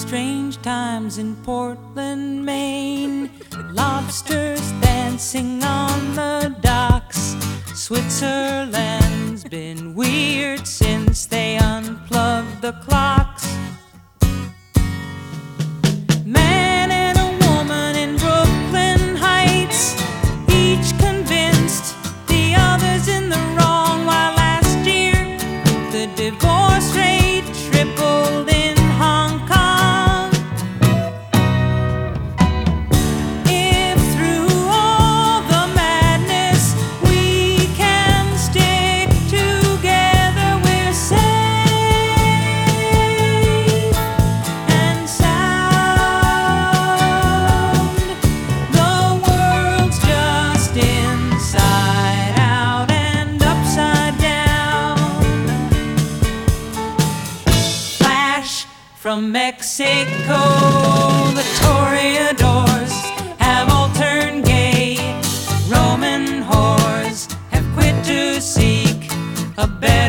strange times in Portland, Maine. Lobsters dancing on the docks. Switzerland's been weird since they unplugged the clocks. Man and a woman in Brooklyn Heights, each convinced the other's in the wrong, while last year the divorce rate tripled in Hong Kong. If through all the madness we can stick together, we're safe and sound. The world's just inside out and upside down. Flash from Mexico, the toreadors have all turned gay. Roman whores have quit to seek a better